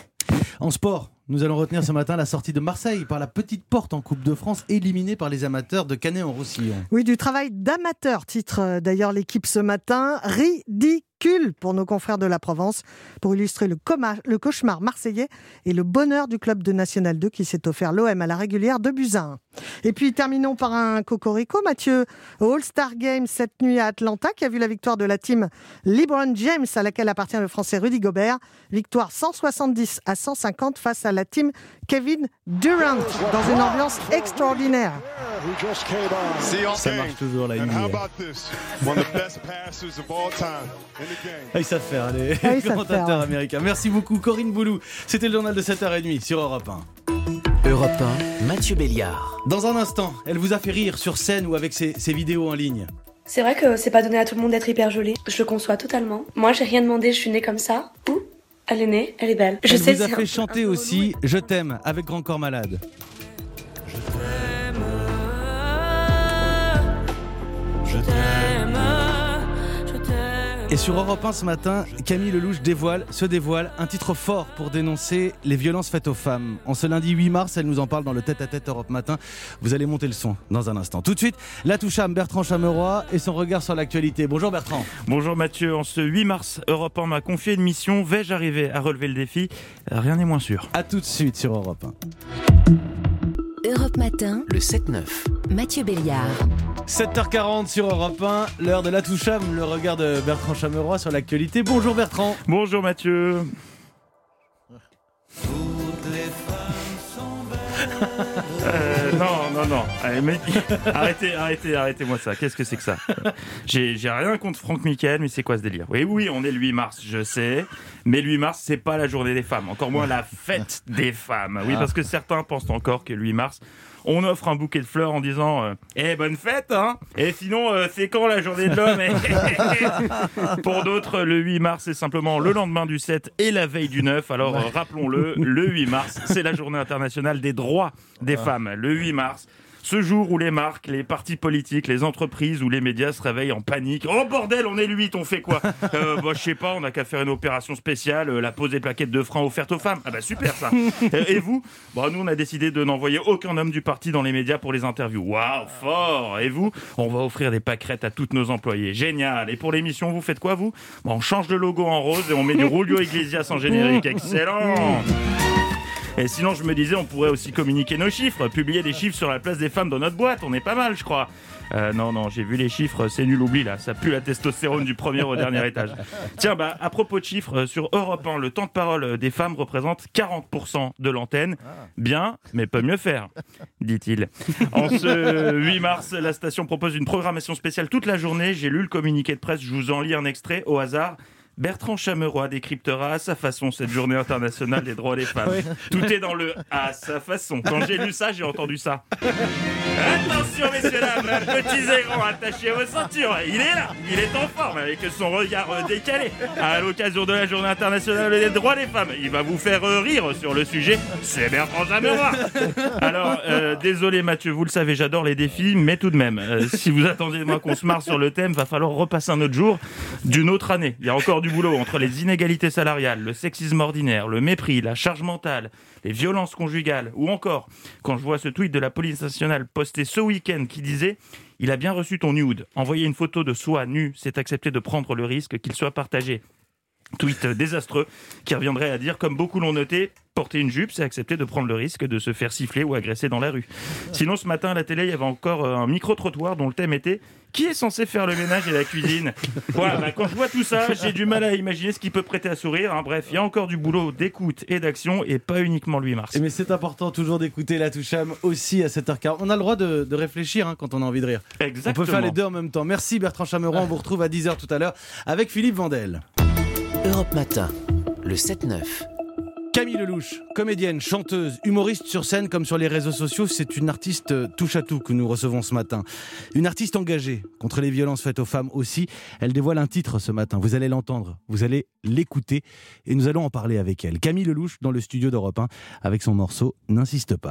En sport, nous allons retenir ce matin la sortie de Marseille par la petite porte en Coupe de France, éliminée par les amateurs de Canet-en-Roussillon. Oui, du travail d'amateur, titre d'ailleurs l'équipe ce matin. Ridicule pour nos confrères de la Provence, pour illustrer le, coma, le cauchemar marseillais et le bonheur du club de National deux qui s'est offert l'O M à la régulière de buts à un. Et puis terminons par un cocorico, Mathieu, au All-Star Games cette nuit à Atlanta, qui a vu la victoire de la team LeBron James, à laquelle appartient le Français Rudy Gobert. Victoire cent soixante-dix à cent cinquante face à la team Kevin Durant, dans une ambiance extraordinaire. Ça marche toujours la N B A. Ah, ils savent faire, les ah, commentateurs américains. Merci beaucoup Corinne Boulou. C'était le journal de sept heures trente sur Europe un. Europe un, Mathieu Béliard. Dans un instant, elle vous a fait rire sur scène ou avec ses, ses vidéos en ligne. C'est vrai que c'est pas donné à tout le monde d'être hyper jolie. Je le conçois totalement. Moi, j'ai rien demandé, je suis née comme ça. Ouh, elle est née, elle est belle. Je elle sais, vous a c'est fait un... chanter aussi Je t'aime avec Grand Corps Malade. Je t'aime, je t'aime, je t'aime. Et sur Europe un ce matin, Camille Lelouch dévoile, se dévoile un titre fort pour dénoncer les violences faites aux femmes. En ce lundi huit mars, elle nous en parle dans le tête-à-tête Europe Matin. Vous allez monter le son dans un instant. Tout de suite, la touchame Bertrand Chameroy et son regard sur l'actualité. Bonjour Bertrand. Bonjour Mathieu. En ce huit mars, Europe un m'a confié une mission. Vais-je arriver à relever le défi ? Rien n'est moins sûr. A tout de suite sur Europe un. Europe Matin, le sept neuf. Mathieu Béliard. sept heures quarante sur Europe un, l'heure de la touchame, le regard de Bertrand Chameroy sur l'actualité. Bonjour Bertrand. Bonjour Mathieu. Toutes les femmes sont belles. Euh, non, non, non. Allez, mais... arrêtez, arrêtez, arrêtez-moi ça. Qu'est-ce que c'est que ça ? J'ai, j'ai rien contre Franck Michael, mais c'est quoi ce délire ? Oui, oui, on est le huit mars, je sais. Mais le huit mars, c'est pas la journée des femmes. Encore moins la fête des femmes. Oui, parce que certains pensent encore que le huit mars, on offre un bouquet de fleurs en disant euh, « Eh, bonne fête, hein !» Et sinon, euh, c'est quand la journée de l'homme ? Pour d'autres, le huit mars, c'est simplement le lendemain du sept et la veille du neuf. Alors, euh, rappelons-le, le huit mars, c'est la journée internationale des droits des femmes. Le huit mars, ce jour où les marques, les partis politiques, les entreprises ou les médias se réveillent en panique. « Oh bordel, on est le huit, on fait quoi ?» euh, bah, je sais pas, on n'a qu'à faire une opération spéciale, euh, la pose des plaquettes de frein offertes aux femmes. Ah bah super ça. Et vous ? Bah, nous, on a décidé de n'envoyer aucun homme du parti dans les médias pour les interviews. Waouh, fort. Et vous ? On va offrir des pâquerettes à toutes nos employés. Génial. Et pour l'émission, vous faites quoi, vous ? Bah, on change le logo en rose et on met du Julio Iglesias en générique. Excellent. Et sinon, je me disais, on pourrait aussi communiquer nos chiffres, publier des chiffres sur la place des femmes dans notre boîte. On est pas mal, je crois. Euh, non, non, j'ai vu les chiffres, c'est nul, oublie là. Ça pue la testostérone du premier au dernier étage. Tiens, bah, à propos de chiffres, sur Europe un, le temps de parole des femmes représente quarante pour cent de l'antenne. Bien, mais peut mieux faire, dit-il. En ce huit mars, la station propose une programmation spéciale toute la journée. J'ai lu le communiqué de presse, je vous en lis un extrait au hasard. Bertrand Chameroy décryptera à sa façon cette journée internationale des droits des femmes. Oui. Tout est dans le à sa façon. Quand j'ai lu ça, j'ai entendu ça. Attention messieurs dames, petits et grands, attachez vos ceintures. Il est là, il est en forme avec son regard décalé. À l'occasion de la journée internationale des droits des femmes, il va vous faire rire sur le sujet. C'est Bertrand Chameroy. Alors, euh, désolé Mathieu, vous le savez, j'adore les défis, mais tout de même, euh, si vous attendez de moi qu'on se marre sur le thème, va falloir repasser un autre jour d'une autre année. Il y a encore du boulot entre les inégalités salariales, le sexisme ordinaire, le mépris, la charge mentale, les violences conjugales, ou encore, quand je vois ce tweet de la police nationale posté ce week-end qui disait « Il a bien reçu ton nude. Envoyer une photo de soi nu, c'est accepter de prendre le risque qu'il soit partagé. » Tweet désastreux qui reviendrait à dire, comme beaucoup l'ont noté, porter une jupe, c'est accepter de prendre le risque de se faire siffler ou agresser dans la rue. Sinon, ce matin, à la télé, il y avait encore un micro-trottoir dont le thème était « Qui est censé faire le ménage et la cuisine ?» Voilà, bah, quand je vois tout ça, j'ai du mal à imaginer ce qui peut prêter à sourire. Hein. Bref, il y a encore du boulot d'écoute et d'action, et pas uniquement le huit mars. Mais c'est important toujours d'écouter la touchame aussi à sept heures quarante. On a le droit de, de réfléchir hein, quand on a envie de rire. Exactement. On peut faire les deux en même temps. Merci Bertrand Chameroy, on vous retrouve à dix heures tout à l'heure avec Philippe Vandel. Europe Matin, le sept neuf. Camille Lelouch, comédienne, chanteuse, humoriste sur scène comme sur les réseaux sociaux, c'est une artiste touche-à-tout que nous recevons ce matin. Une artiste engagée contre les violences faites aux femmes aussi. Elle dévoile un titre ce matin, vous allez l'entendre, vous allez l'écouter et nous allons en parler avec elle. Camille Lelouch dans le studio d'Europe un avec son morceau « N'insiste pas ».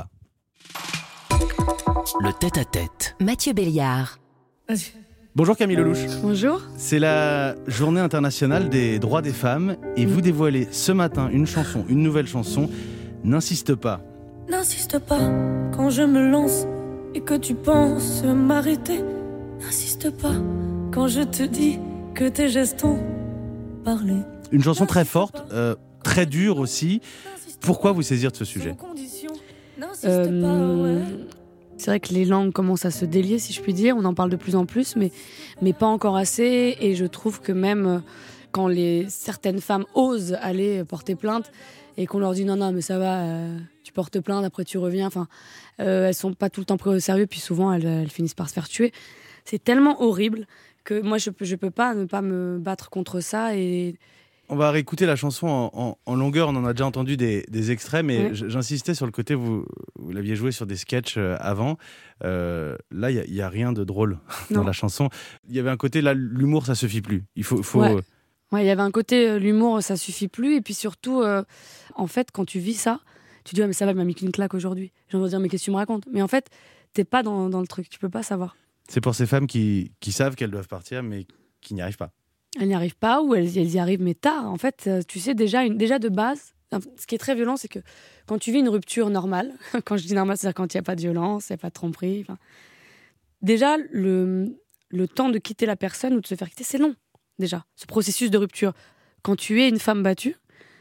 Le tête-à-tête. Mathieu Béliard. Bonjour Camille Lelouch. Bonjour. C'est la journée internationale des droits des femmes et vous dévoilez ce matin une chanson, une nouvelle chanson, N'insiste pas. N'insiste pas quand je me lance et que tu penses m'arrêter. N'insiste pas quand je te dis que tes gestes ont parlé. Une chanson très forte, euh, très dure aussi. Pourquoi vous saisir de ce sujet ? euh... C'est vrai que les langues commencent à se délier, si je puis dire. On en parle de plus en plus, mais, mais pas encore assez. Et je trouve que même quand les, certaines femmes osent aller porter plainte et qu'on leur dit non, non, mais ça va, euh, tu portes plainte, après tu reviens. Enfin, euh, elles sont pas tout le temps prises au sérieux, puis souvent elles, elles finissent par se faire tuer. C'est tellement horrible que moi je peux, je peux pas ne pas me battre contre ça. Et on va réécouter la chanson en, en, en longueur, on en a déjà entendu des, des extraits, mais oui. J'insistais sur le côté, vous, vous l'aviez joué sur des sketchs avant. Euh, là, il n'y a, a rien de drôle non. dans la chanson. Il y avait un côté, là, l'humour, ça suffit plus. Il faut... faut... Ouais. Ouais, il y avait un côté, euh, l'humour, ça suffit plus. Et puis surtout, euh, en fait, quand tu vis ça, tu dis, ah, mais ça va, il m'a mis qu'une claque aujourd'hui. J'ai envie de dire, mais qu'est-ce que tu me racontes ? Mais en fait, t'es pas dans, dans le truc, tu peux pas savoir. C'est pour ces femmes qui, qui savent qu'elles doivent partir, mais qui n'y arrivent pas. elles n'y arrivent pas ou elles, elles y arrivent mais tard. En fait, tu sais, déjà, une, déjà de base, ce qui est très violent, c'est que quand tu vis une rupture normale, quand je dis normale, c'est-à-dire quand il n'y a pas de violence, il n'y a pas de tromperie, déjà, le, le temps de quitter la personne ou de se faire quitter, c'est long, déjà, ce processus de rupture. Quand tu es une femme battue,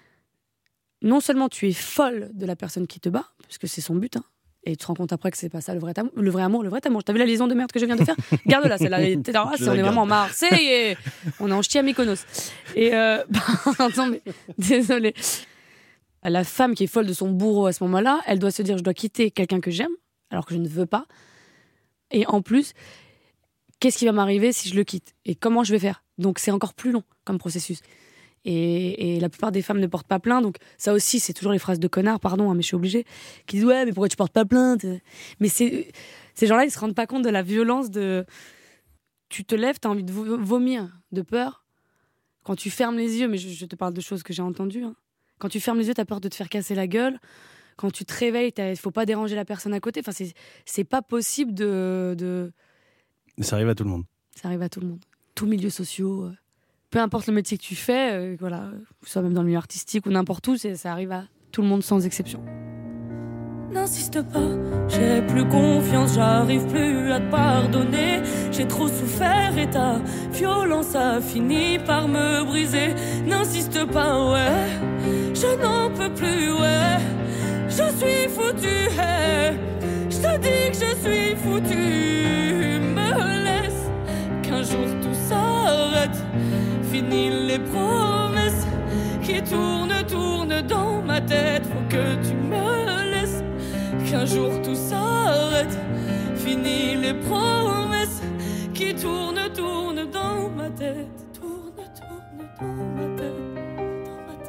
non seulement tu es folle de la personne qui te bat, parce que c'est son but, hein, et tu te rends compte après que c'est pas ça le vrai amour, le vrai amour, le vrai amour. T'as vu la liaison de merde que je viens de faire? Garde-la, celle-là. T'es là, on est vraiment en Marseille et on est en ch'ti à Mykonos. Et euh, non, mais, désolée. La femme qui est folle de son bourreau à ce moment-là, elle doit se dire, je dois quitter quelqu'un que j'aime, alors que je ne veux pas. Et en plus, qu'est-ce qui va m'arriver si je le quitte? Et comment je vais faire? Donc c'est encore plus long comme processus. Et, et la plupart des femmes ne portent pas plainte, donc ça aussi, c'est toujours les phrases de connards, pardon, hein, mais je suis obligée, qui disent ouais, mais pourquoi tu portes pas plainte? Mais c'est, ces gens-là, ils se rendent pas compte de la violence de. Tu te lèves, t'as envie de vomir de peur. Quand tu fermes les yeux, mais je, je te parle de choses que j'ai entendues. Hein. Quand tu fermes les yeux, t'as peur de te faire casser la gueule. Quand tu te réveilles, il faut pas déranger la personne à côté. Enfin, c'est, c'est pas possible de, de. Ça arrive à tout le monde. Ça arrive à tout le monde. Tous milieux sociaux. Euh... Peu importe le métier que tu fais, euh, voilà, que ce soit même dans le milieu artistique ou n'importe où, c'est, ça arrive à tout le monde sans exception. N'insiste pas, j'ai plus confiance, j'arrive plus à te pardonner. J'ai trop souffert et ta violence a fini par me briser. N'insiste pas, ouais, je n'en peux plus, ouais. Je suis foutu, hey. Je te dis que je suis foutu. Me laisse qu'un jour tout s'arrête. Fini les promesses qui tournent, tournent dans ma tête. Faut que tu me laisses qu'un jour tout s'arrête. Fini les promesses qui tournent, tournent dans ma tête. Tourne, tourne dans ma tête, dans ma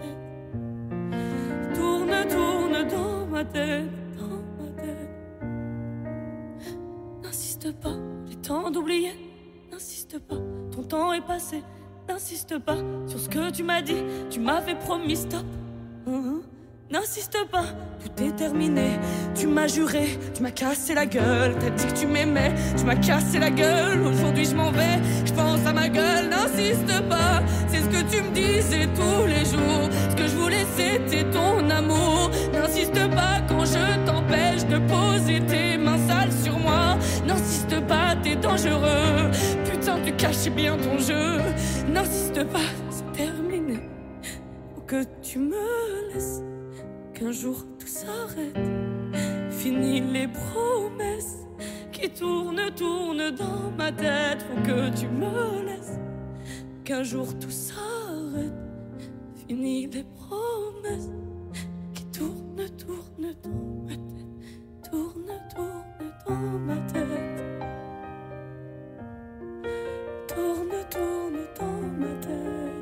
tête. Tourne, tourne dans ma tête, dans ma tête. N'insiste pas, j'ai temps d'oublier. N'insiste pas, ton temps est passé. N'insiste pas sur ce que tu m'as dit. Tu m'avais promis stop. Uh-huh. N'insiste pas, tout est terminé. Tu m'as juré, tu m'as cassé la gueule. T'as dit que tu m'aimais, tu m'as cassé la gueule. Aujourd'hui je m'en vais, je pense à ma gueule. N'insiste pas, c'est ce que tu me disais tous les jours. Ce que je voulais c'était ton amour. N'insiste pas quand je t'empêche de poser tes mains sales sur moi. N'insiste pas, t'es dangereux. Putain, tu cachais bien ton jeu. N'insiste pas, c'est terminé. Faut que tu me laisses qu'un jour tout s'arrête. Fini les promesses qui tournent, tournent dans ma tête. Faut que tu me laisses qu'un jour tout s'arrête. Fini les promesses qui tournent, tournent dans ma tête. Tourne, tourne dans ma tête. Tourne, tourne dans ma tête.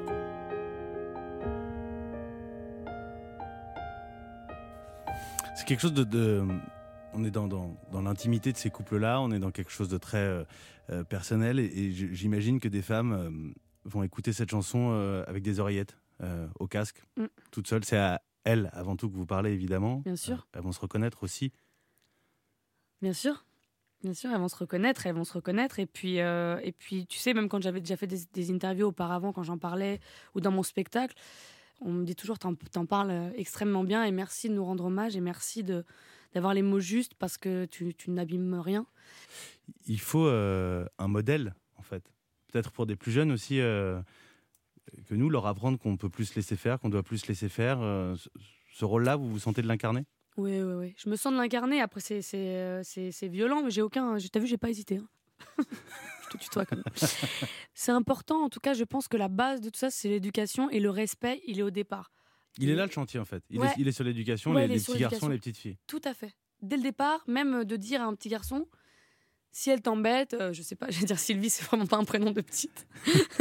C'est quelque chose de, de... on est dans, dans, dans l'intimité de ces couples-là, on est dans quelque chose de très euh, euh, personnel, et, et j'imagine que des femmes euh, vont écouter cette chanson euh, avec des oreillettes euh, au casque, mm. toutes seules. C'est à elles avant tout que vous parlez, évidemment. Bien sûr. Euh, elles vont se reconnaître aussi. Bien sûr. Bien sûr, elles vont se reconnaître, elles vont se reconnaître. Et puis, euh, et puis tu sais, même quand j'avais déjà fait des, des interviews auparavant, quand j'en parlais, ou dans mon spectacle, on me dit toujours, t'en, t'en parles extrêmement bien, et merci de nous rendre hommage, et merci de, d'avoir les mots justes, parce que tu, tu n'abîmes rien. Il faut euh, un modèle, en fait. Peut-être pour des plus jeunes aussi, euh, que nous, leur apprendre qu'on peut plus se laisser faire, qu'on doit plus se laisser faire. Euh, ce, ce rôle-là, vous vous sentez de l'incarner ? Oui, oui, oui. Je me sens de l'incarner. Après, c'est, c'est, c'est, c'est violent, mais j'ai aucun... T'as vu, j'ai pas hésité. Hein. Je te tutoie quand même. C'est important, en tout cas, je pense que la base de tout ça, c'est l'éducation, et le respect, il est au départ. Il est là le chantier, en fait. Il, ouais. est, il est sur l'éducation, ouais, les, les petits garçons, les petites filles. Tout à fait. Dès le départ, même de dire à un petit garçon, si elle t'embête, euh, je sais pas, je vais dire Sylvie, c'est vraiment pas un prénom de petite. Sylvie ?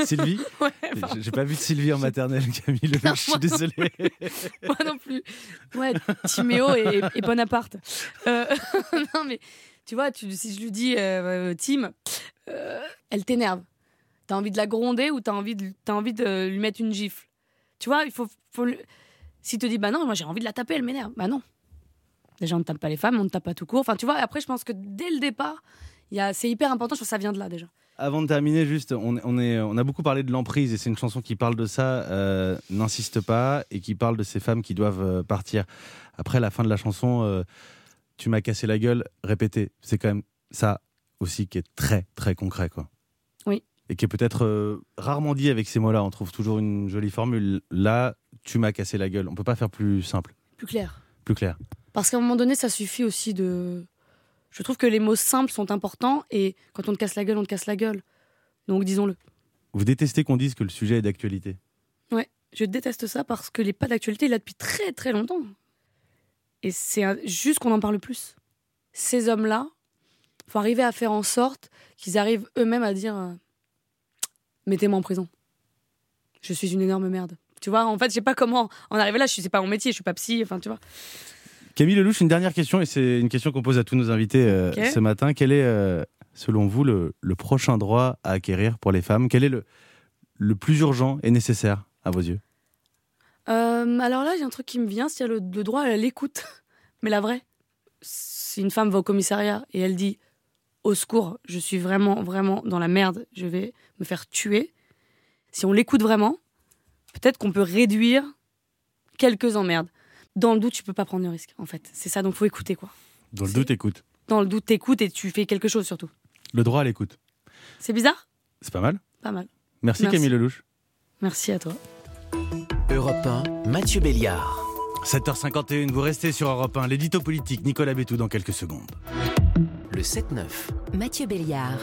Ouais. J'ai, j'ai pas vu de Sylvie en maternelle, Camille. Non, je suis désolée. Moi non plus. Ouais, Timéo et, et Bonaparte. Euh, non, mais tu vois, tu, si je lui dis euh, Tim, euh, elle t'énerve. T'as envie de la gronder ou t'as envie de, t'as envie de lui mettre une gifle. Tu vois, il faut. faut le... Si te dit, bah non, moi j'ai envie de la taper, elle m'énerve. Bah non. Déjà, on ne tape pas les femmes, on ne tape pas tout court. Enfin, tu vois, après, je pense que dès le départ, y a, c'est hyper important, je pense que ça vient de là déjà. avant de terminer, juste, on, on, est, on a beaucoup parlé de l'emprise et c'est une chanson qui parle de ça, euh, N'insiste pas, et qui parle de ces femmes qui doivent euh, partir. Après la fin de la chanson, euh, tu m'as cassé la gueule, répétez. C'est quand même ça aussi qui est très très concret, quoi. Oui. Et qui est peut-être euh, rarement dit avec ces mots-là. On trouve toujours une jolie formule. Là, tu m'as cassé la gueule. On peut pas faire plus simple. Plus clair. Plus clair. Parce qu'à un moment donné, ça suffit aussi de... Je trouve que les mots simples sont importants et quand on te casse la gueule, on te casse la gueule. Donc disons-le. Vous détestez qu'on dise que le sujet est d'actualité? Ouais, je déteste ça parce que les pas d'actualité, il est là depuis très très longtemps. Et c'est un... juste qu'on en parle plus. Ces hommes-là, il faut arriver à faire en sorte qu'ils arrivent eux-mêmes à dire euh, « mettez-moi en prison. Je suis une énorme merde. » Tu vois, en fait, je sais pas comment en arriver là. Je sais pas mon métier, je suis pas psy, enfin, tu vois. Camille Lelouch, une dernière question, et c'est une question qu'on pose à tous nos invités euh, okay. ce matin. Quel est, euh, selon vous, le, le prochain droit à acquérir pour les femmes? Quel est le, le plus urgent et nécessaire à vos yeux? euh, Alors là, il y a un truc qui me vient, c'est le, le droit à l'écoute. Mais la vraie. Si une femme va au commissariat et elle dit « au secours, je suis vraiment, vraiment dans la merde, je vais me faire tuer », si on l'écoute vraiment, peut-être qu'on peut réduire quelques emmerdes. Dans le doute, tu peux pas prendre de risque, en fait. C'est ça, donc faut écouter, quoi. Dans le doute, écoute. Dans le doute, t'écoutes et tu fais quelque chose, surtout. Le droit à l'écoute. C'est bizarre? C'est pas mal. Pas mal. Merci, Merci. Camille Lelouch. Merci à toi. Europe un, Mathieu Béliard. sept heures cinquante et une, vous restez sur Europe un. L'édito politique, Nicolas Bétou dans quelques secondes. Le sept neuf. Mathieu Béliard.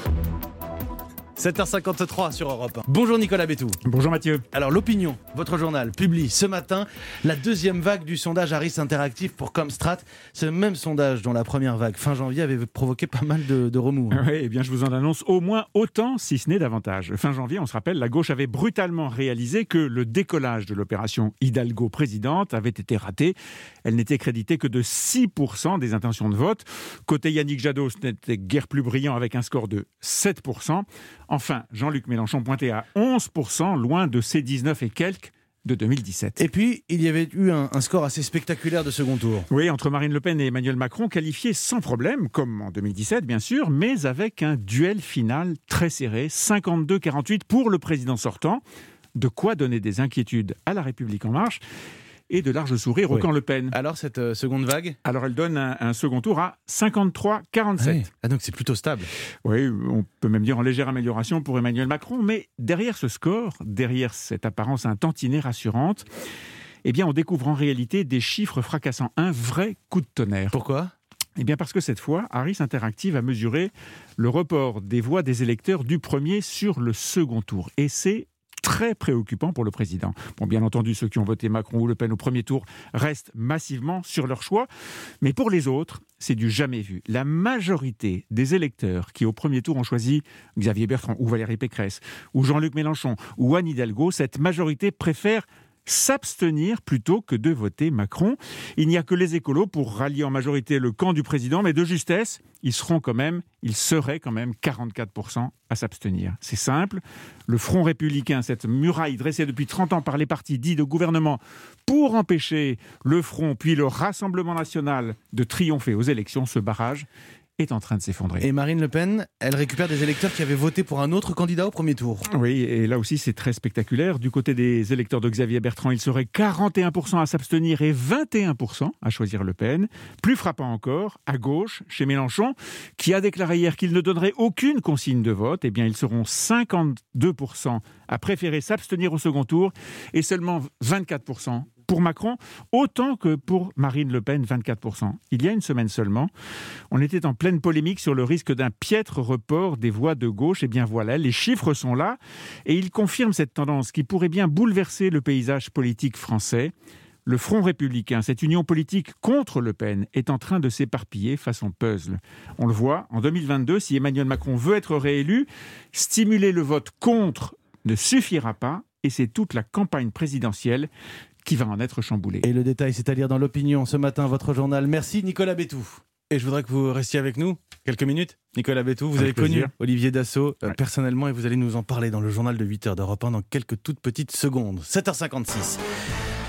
sept heures cinquante-trois sur Europe un. Bonjour Nicolas Bétou. Bonjour Mathieu. Alors l'Opinion, votre journal, publie ce matin la deuxième vague du sondage Harris Interactive pour Comstrat. C'est le même sondage dont la première vague fin janvier avait provoqué pas mal de, de remous. Hein. Oui, eh bien je vous en annonce au moins autant, si ce n'est davantage. Fin janvier, on se rappelle, la gauche avait brutalement réalisé que le décollage de l'opération Hidalgo présidente avait été raté. Elle n'était créditée que de six pour cent des intentions de vote. Côté Yannick Jadot, ce n'était guère plus brillant avec un score de sept pour cent. Enfin, Jean-Luc Mélenchon pointait à onze pour cent, loin de ses dix-neuf et quelques de deux mille dix-sept. Et puis, il y avait eu un, un score assez spectaculaire de second tour. Oui, entre Marine Le Pen et Emmanuel Macron, qualifiés sans problème, comme en deux mille dix-sept, bien sûr, mais avec un duel final très serré, cinquante-deux à quarante-huit pour le président sortant. De quoi donner des inquiétudes à La République En Marche et de larges sourires oui. au camp Le Pen. Alors, cette euh, seconde vague? Alors, elle donne un, un second tour à cinquante-trois à quarante-sept. Oui. Ah, donc c'est plutôt stable. Oui, on peut même dire en légère amélioration pour Emmanuel Macron, mais derrière ce score, derrière cette apparence un tantinet rassurante, eh bien, on découvre en réalité des chiffres fracassants, un vrai coup de tonnerre. Pourquoi ? Eh bien parce que cette fois, Harris Interactive a mesuré le report des voix des électeurs du premier sur le second tour. Et c'est très préoccupant pour le président. Bon, bien entendu, ceux qui ont voté Macron ou Le Pen au premier tour restent massivement sur leur choix. Mais pour les autres, c'est du jamais vu. La majorité des électeurs qui, au premier tour, ont choisi Xavier Bertrand ou Valérie Pécresse ou Jean-Luc Mélenchon ou Anne Hidalgo, cette majorité préfère s'abstenir plutôt que de voter Macron. Il n'y a que les écolos pour rallier en majorité le camp du président, mais de justesse, ils seront quand même, ils seraient quand même quarante-quatre pour cent à s'abstenir. C'est simple, le Front républicain, cette muraille dressée depuis trente ans par les partis dits de gouvernement pour empêcher le Front puis le Rassemblement national de triompher aux élections, ce barrage est en train de s'effondrer. Et Marine Le Pen, elle récupère des électeurs qui avaient voté pour un autre candidat au premier tour. Oui, et là aussi c'est très spectaculaire. Du côté des électeurs de Xavier Bertrand, il serait quarante et un pour cent à s'abstenir et vingt et un pour cent à choisir Le Pen. Plus frappant encore, à gauche, chez Mélenchon, qui a déclaré hier qu'il ne donnerait aucune consigne de vote, eh bien ils seront cinquante-deux pour cent à préférer s'abstenir au second tour et seulement vingt-quatre pour cent pour Macron, autant que pour Marine Le Pen, vingt-quatre pour cent. Il y a une semaine seulement, on était en pleine polémique sur le risque d'un piètre report des voix de gauche. Et bien voilà, les chiffres sont là et ils confirment cette tendance qui pourrait bien bouleverser le paysage politique français. Le Front républicain, cette union politique contre Le Pen, est en train de s'éparpiller façon puzzle. On le voit, en deux mille vingt-deux, si Emmanuel Macron veut être réélu, stimuler le vote contre ne suffira pas et c'est toute la campagne présidentielle qui va en être chamboulé. Et le détail, c'est à lire dans l'Opinion ce matin, votre journal. Merci Nicolas Bétou. Et je voudrais que vous restiez avec nous quelques minutes. Nicolas Bétou, vous avec avez plaisir. connu Olivier Dassault euh, ouais. personnellement et vous allez nous en parler dans le journal de huit heures d'Europe un dans quelques toutes petites secondes. sept heures cinquante-six.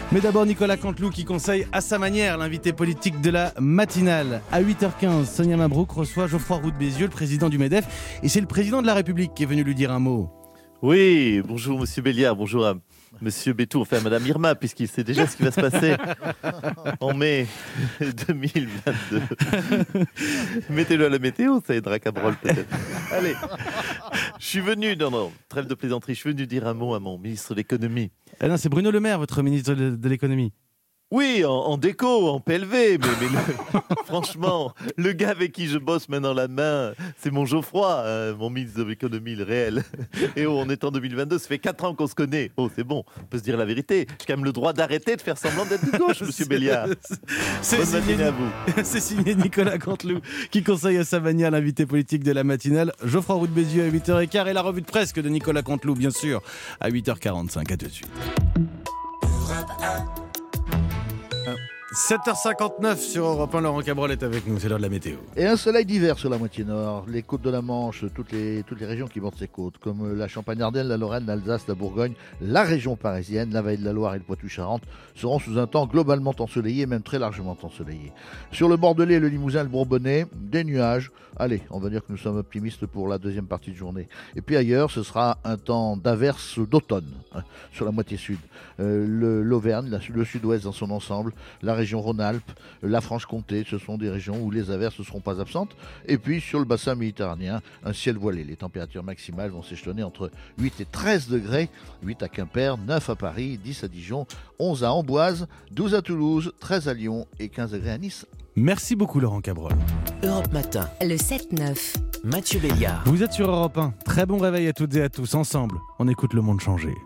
Mais d'abord Nicolas Canteloup qui conseille à sa manière l'invité politique de la matinale. À huit heures quinze, Sonia Mabrouk reçoit Geoffroy Roux de Bézieux, le président du MEDEF. Et c'est le président de la République qui est venu lui dire un mot. Oui, bonjour Monsieur Béliard, bonjour à Monsieur Bétou, enfin Madame Irma, puisqu'il sait déjà ce qui va se passer en mai deux mille vingt-deux. Mettez-le à la météo, ça aidera Cabrol peut-être. Allez, je suis venu, non, non, trêve de plaisanterie, je suis venu dire un mot à mon ministre de l'économie. Ah non, c'est Bruno Le Maire, votre ministre de, de l'économie. Oui, en, en déco, en P L V, mais, mais le, franchement, le gars avec qui je bosse main dans la main, c'est mon Geoffroy, hein, mon ministre de l'économie, le réel. Et oh, on est en deux mille vingt-deux, ça fait quatre ans qu'on se connaît. Oh, c'est bon, on peut se dire la vérité. J'ai quand même le droit d'arrêter de faire semblant d'être de gauche, Monsieur Béliard. C'est Bonne signé, matinée à vous. C'est signé Nicolas Canteloup qui conseille à sa manière l'invité politique de la matinale, Geoffroy Roux de Bézieux à huit heures quinze et la revue de presse de Nicolas Canteloup, bien sûr, à huit heures quarante-cinq. À tout de suite. sept heures cinquante-neuf sur Europe un, Laurent Cabrol est avec nous, c'est l'heure de la météo. Et un soleil d'hiver sur la moitié nord, les côtes de la Manche, toutes les, toutes les régions qui bordent ces côtes, comme la Champagne-Ardenne, la Lorraine, l'Alsace, la Bourgogne, la région parisienne, la Vallée de la Loire et le Poitou-Charentes seront sous un temps globalement ensoleillé, même très largement ensoleillé. Sur le Bordelais, le Limousin, le Bourbonnais, des nuages. Allez, on va dire que nous sommes optimistes pour la deuxième partie de journée. Et puis ailleurs, ce sera un temps d'averse d'automne, hein, sur la moitié sud. Euh, le, L'Auvergne, la, le sud-ouest dans son ensemble, la région Rhône-Alpes, la Franche-Comté, ce sont des régions où les averses ne seront pas absentes. Et puis sur le bassin méditerranéen, un ciel voilé. Les températures maximales vont s'échelonner entre huit et treize degrés, huit à Quimper, neuf à Paris, dix à Dijon, onze à Amboise, douze à Toulouse, treize à Lyon et quinze degrés à Nice. Merci beaucoup Laurent Cabrol. Europe Matin. Le sept neuf. Mathieu Béliard. Vous êtes sur Europe un. Très bon réveil à toutes et à tous. Ensemble, on écoute le monde changer.